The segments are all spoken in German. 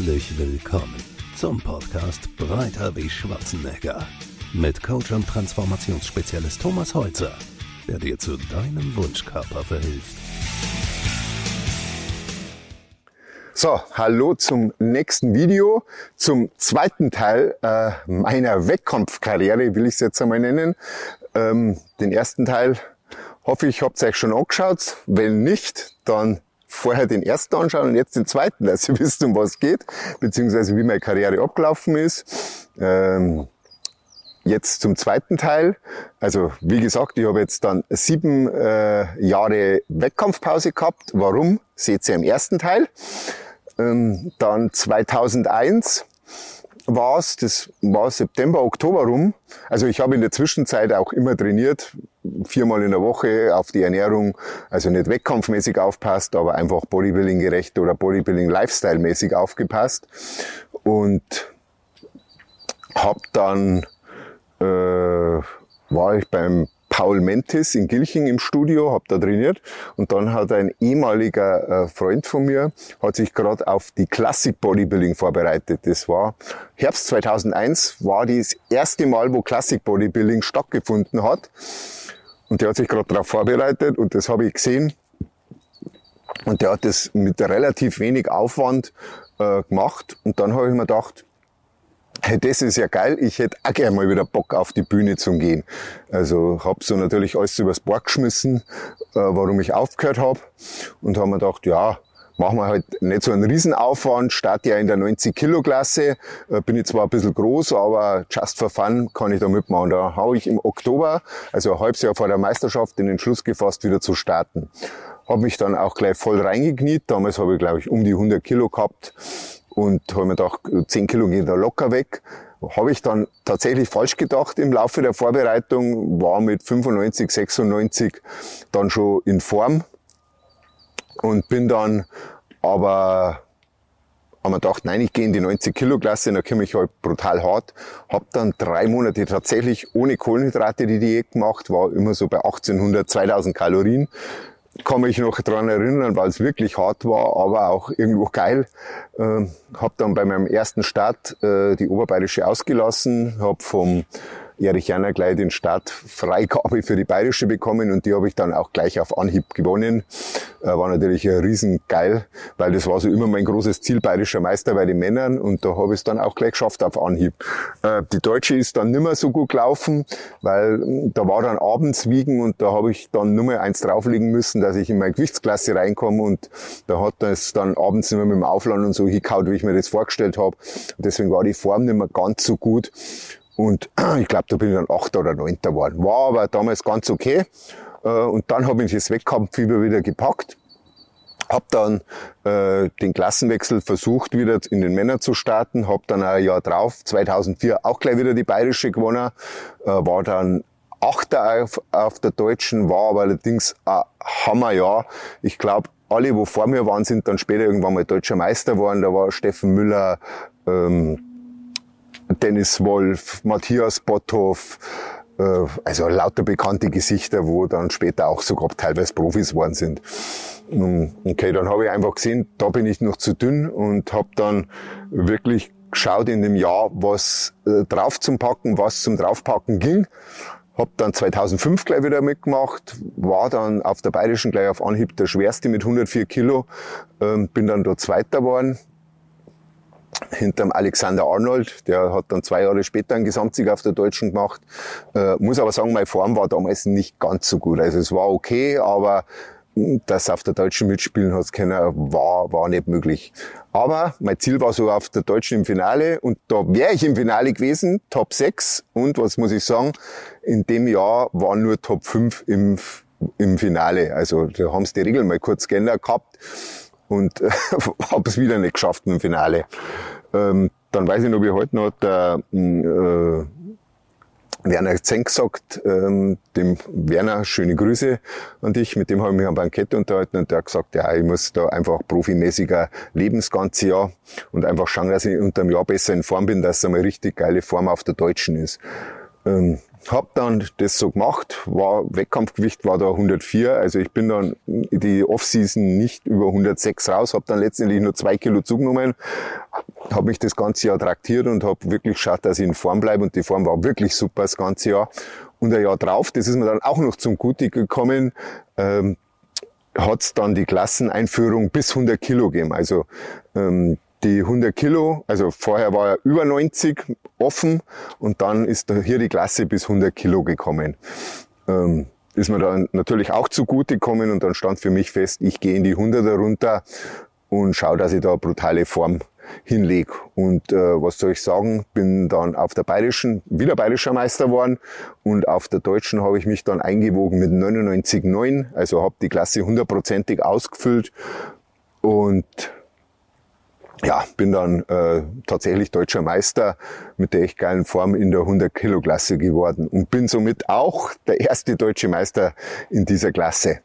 Herzlich willkommen zum Podcast Breiter wie Schwarzenegger mit Coach und Transformationsspezialist Thomas Holzer, der dir zu deinem Wunschkörper verhilft. So, hallo zum nächsten Video, zum zweiten Teil meiner Wettkampfkarriere, will ich es jetzt einmal nennen. Den ersten Teil hoffe ich, habt ihr euch schon angeschaut. Wenn nicht, dann vorher den ersten anschauen und jetzt den zweiten, dass ihr wisst, um was es geht, beziehungsweise wie meine Karriere abgelaufen ist. Jetzt zum zweiten Teil. Also wie gesagt, ich habe jetzt dann 7 Jahre Wettkampfpause gehabt. Warum? Seht ihr im ersten Teil. Dann 2001 war es, das war September, Oktober rum. Also ich habe in der Zwischenzeit auch immer trainiert, 4-mal in der Woche auf die Ernährung, also nicht wettkampfmäßig aufpasst, aber einfach Bodybuilding gerecht oder Bodybuilding Lifestyle mäßig aufgepasst. Und hab dann, war ich beim Paul Mentis in Gilching im Studio, hab da trainiert und dann hat ein ehemaliger Freund von mir, hat sich gerade auf die Classic Bodybuilding vorbereitet. Das war Herbst 2001, war das erste Mal, wo Classic Bodybuilding stattgefunden hat und der hat sich gerade darauf vorbereitet und das habe ich gesehen und der hat das mit relativ wenig Aufwand gemacht und dann habe ich mir gedacht, hey, das ist ja geil, ich hätte auch gerne mal wieder Bock auf die Bühne zu gehen. Also hab so natürlich alles übers Bord geschmissen, warum ich aufgehört habe und habe mir gedacht, ja, machen wir halt nicht so einen Riesenaufwand, starte ja in der 90-Kilo-Klasse, bin ich zwar ein bisschen groß, aber just for fun kann ich da mitmachen. Da habe ich im Oktober, also ein halbes Jahr vor der Meisterschaft, den Entschluss gefasst, wieder zu starten. Habe mich dann auch gleich voll reingekniet, damals habe ich glaube ich um die 100 Kilo gehabt. Und habe mir gedacht, 10 Kilo gehen da locker weg. Habe ich dann tatsächlich falsch gedacht im Laufe der Vorbereitung, war mit 95, 96 dann schon in Form und bin dann aber habe mir gedacht, nein, ich gehe in die 90-Kilo-Klasse, da komme ich halt brutal hart. Habe dann 3 Monate tatsächlich ohne Kohlenhydrate die Diät gemacht, war immer so bei 1800, 2000 Kalorien. Kann mich noch dran erinnern, weil es wirklich hart war, aber auch irgendwo geil. Habe dann bei meinem ersten Start die Oberbayerische ausgelassen, habe vom Erich Janner gleich den Startfreigabe für die Bayerische bekommen und die habe ich dann auch gleich auf Anhieb gewonnen. War natürlich riesen geil, weil das war so immer mein großes Ziel, Bayerischer Meister bei den Männern und da habe ich es dann auch gleich geschafft auf Anhieb. Die Deutsche ist dann nicht mehr so gut gelaufen, weil da war dann abends Wiegen und da habe ich dann nur mal eins drauflegen müssen, dass ich in meine Gewichtsklasse reinkomme und da hat das dann abends nicht mehr mit dem Aufladen und so hingehauen, wie ich mir das vorgestellt habe. Und deswegen war die Form nicht mehr ganz so gut. Und ich glaube, da bin ich dann 8. oder 9. geworden. War aber damals ganz okay. Und dann habe ich das Wettkampffieber wieder gepackt. Hab dann den Klassenwechsel versucht, wieder in den Männern zu starten. Hab dann ein Jahr drauf, 2004, auch gleich wieder die Bayerische gewonnen. War dann 8. auf der Deutschen, war aber allerdings ein Hammerjahr. Ich glaube, alle, wo vor mir waren, sind dann später irgendwann mal Deutscher Meister geworden. Da war Steffen Müller, Dennis Wolf, Matthias Botthoff, also lauter bekannte Gesichter, wo dann später auch sogar teilweise Profis geworden sind. Okay, dann habe ich einfach gesehen, da bin ich noch zu dünn und habe dann wirklich geschaut in dem Jahr, was drauf zum Packen, was zum Draufpacken ging. Hab dann 2005 gleich wieder mitgemacht, war dann auf der Bayerischen gleich auf Anhieb der Schwerste mit 104 Kilo, bin dann dort Zweiter geworden. Hinterm Alexander Arnold, der hat dann 2 Jahre später einen Gesamtsieg auf der Deutschen gemacht. Muss aber sagen, meine Form war damals nicht ganz so gut. Also es war okay, aber das auf der Deutschen mitspielen hat's können, war nicht möglich. Aber mein Ziel war so auf der Deutschen im Finale und da wäre ich im Finale gewesen, Top 6 und was muss ich sagen, in dem Jahr waren nur Top 5 im Finale. Also da haben sie die Regeln mal kurz geändert gehabt. Und habe es wieder nicht geschafft im Finale. Dann weiß ich noch, wie heute noch der Werner Zenk gesagt, dem Werner, schöne Grüße an dich, mit dem habe ich mich am Bankett unterhalten und der hat gesagt, ja, ich muss da einfach profimäßiger leben das ganze Jahr und einfach schauen, dass ich unter dem Jahr besser in Form bin, dass es einmal richtig geile Form auf der Deutschen ist. hab dann das so gemacht, Wettkampfgewicht war da 104, also ich bin dann die Off-Season nicht über 106 raus, hab dann letztendlich nur 2 Kilo zugenommen, habe mich das ganze Jahr traktiert und habe wirklich geschaut, dass ich in Form bleibe, und die Form war wirklich super das ganze Jahr. Und ein Jahr drauf, das ist mir dann auch noch zum Gute gekommen, hat's dann die Klasseneinführung bis 100 Kilo gegeben, also die 100 Kilo, also vorher war er über 90 offen, und dann ist hier die Klasse bis 100 Kilo gekommen. Ist mir dann natürlich auch zugute gekommen, und dann stand für mich fest, ich gehe in die 100er runter und schaue, dass ich da brutale Form hinlege. Und was soll ich sagen, bin dann auf der bayerischen, wieder bayerischer Meister geworden, und auf der deutschen habe ich mich dann eingewogen mit 99,9, also habe die Klasse 100%ig ausgefüllt, und ja, bin dann tatsächlich deutscher Meister mit der echt geilen Form in der 100-Kilo-Klasse geworden und bin somit auch der erste deutsche Meister in dieser Klasse.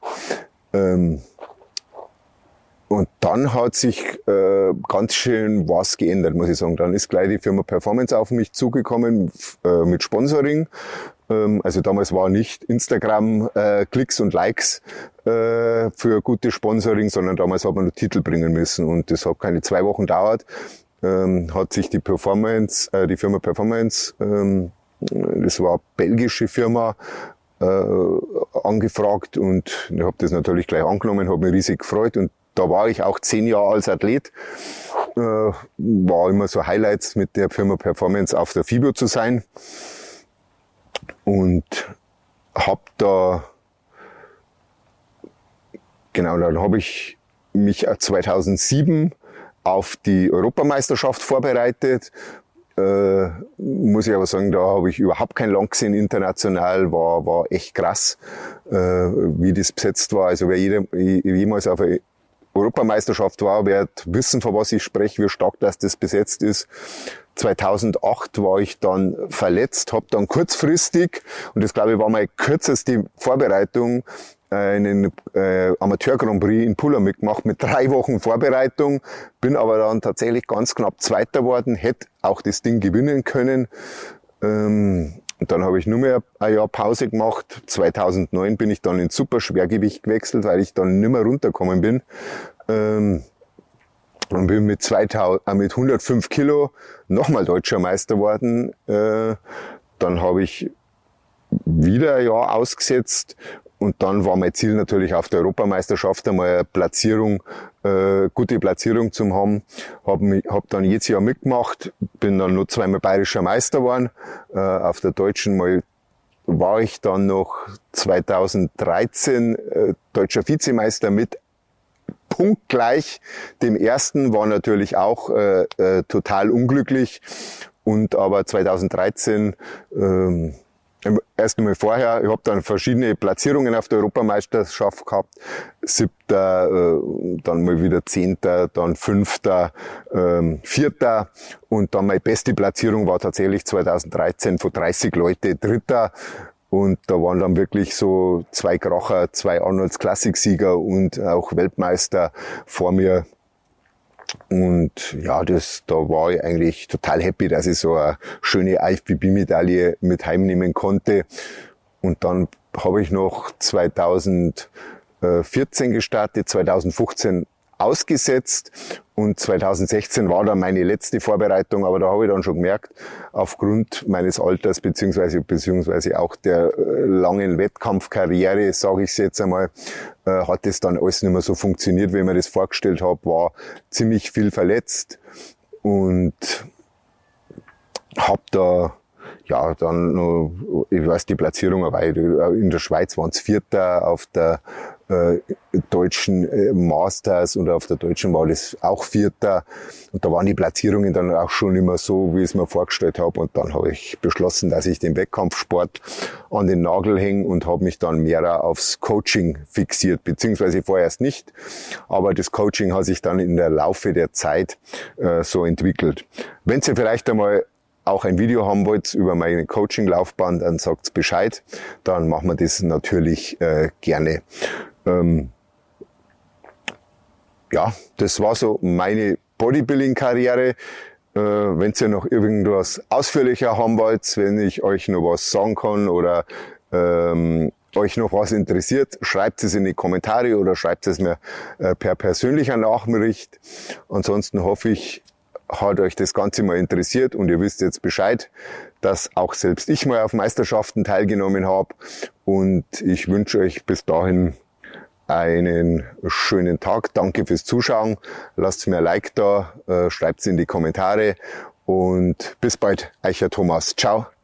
Und dann hat sich ganz schön was geändert, muss ich sagen. Dann ist gleich die Firma Performance auf mich zugekommen mit Sponsoring. Also damals war nicht Instagram Klicks und Likes für gute Sponsoring, sondern damals hat man nur Titel bringen müssen, und das hat keine 2 Wochen gedauert. Hat sich die Firma Performance, das war eine belgische Firma, angefragt, und ich habe das natürlich gleich angenommen, habe mich riesig gefreut, und da war ich auch 10 Jahre als Athlet. War immer so Highlights, mit der Firma Performance auf der FIBO zu sein. Und dann habe ich mich 2007 auf die Europameisterschaft vorbereitet. Muss ich aber sagen, da habe ich überhaupt kein Land gesehen international, war echt krass, wie das besetzt war. Also wer jemals auf eine Europameisterschaft war, wird wissen, von was ich spreche, wie stark das besetzt ist. 2008 war ich dann verletzt, habe dann kurzfristig, und das glaube ich war meine kürzeste Vorbereitung, einen Amateur Grand Prix in Pula mitgemacht mit 3 Wochen Vorbereitung, bin aber dann tatsächlich ganz knapp Zweiter geworden, hätte auch das Ding gewinnen können. Und dann habe ich nur mehr ein Jahr Pause gemacht. 2009 bin ich dann ins Superschwergewicht gewechselt, weil ich dann nicht mehr runtergekommen bin. Und bin mit 105 Kilo nochmal deutscher Meister geworden. Dann habe ich wieder ein Jahr ausgesetzt, und dann war mein Ziel natürlich auf der Europameisterschaft einmal eine Platzierung, gute Platzierung zu haben. Hab dann jedes Jahr mitgemacht, bin dann nur 2-mal bayerischer Meister geworden. Auf der deutschen Mal war ich dann noch 2013 deutscher Vizemeister mit punktgleich dem ersten, war natürlich auch total unglücklich, und aber 2013 erst einmal vorher, ich habe dann verschiedene Platzierungen auf der Europameisterschaft gehabt, 7., dann mal wieder 10., dann 5., 4. und dann meine beste Platzierung war tatsächlich 2013 von 30 Leute 3. Und da waren dann wirklich so 2 Kracher, 2 Arnolds Klassiksieger und auch Weltmeister vor mir. Und ja, da war ich eigentlich total happy, dass ich so eine schöne IFBB-Medaille mit heimnehmen konnte. Und dann habe ich noch 2014 gestartet, 2015 ausgesetzt, und 2016 war dann meine letzte Vorbereitung, aber da habe ich dann schon gemerkt, aufgrund meines Alters beziehungsweise auch der langen Wettkampfkarriere, sage ich es jetzt einmal, hat das dann alles nicht mehr so funktioniert, wie ich mir das vorgestellt habe, war ziemlich viel verletzt, und habe da ja dann noch, ich weiß die Platzierung, aber in der Schweiz waren es 4. auf der deutschen Masters, und auf der deutschen war das auch 4. Und da waren die Platzierungen dann auch schon immer so, wie ich es mir vorgestellt habe. Und dann habe ich beschlossen, dass ich den Wettkampfsport an den Nagel hänge, und habe mich dann mehr aufs Coaching fixiert, beziehungsweise vorerst nicht. Aber das Coaching hat sich dann in der Laufe der Zeit so entwickelt. Wenn Sie vielleicht einmal auch ein Video haben wollt über meine Coaching-Laufbahn, dann sagt's Bescheid. Dann machen wir das natürlich gerne. Ja, das war so meine Bodybuilding-Karriere. Wenn ihr noch irgendwas ausführlicher haben wollt, wenn ich euch noch was sagen kann oder euch noch was interessiert, schreibt es in die Kommentare oder schreibt es mir per persönlicher Nachricht. Ansonsten hoffe ich, hat euch das Ganze mal interessiert und ihr wisst jetzt Bescheid, dass auch selbst ich mal auf Meisterschaften teilgenommen habe. Und ich wünsche euch bis dahin einen schönen Tag. Danke fürs Zuschauen. Lasst mir ein Like da, schreibt es in die Kommentare und bis bald. Euer Thomas. Ciao.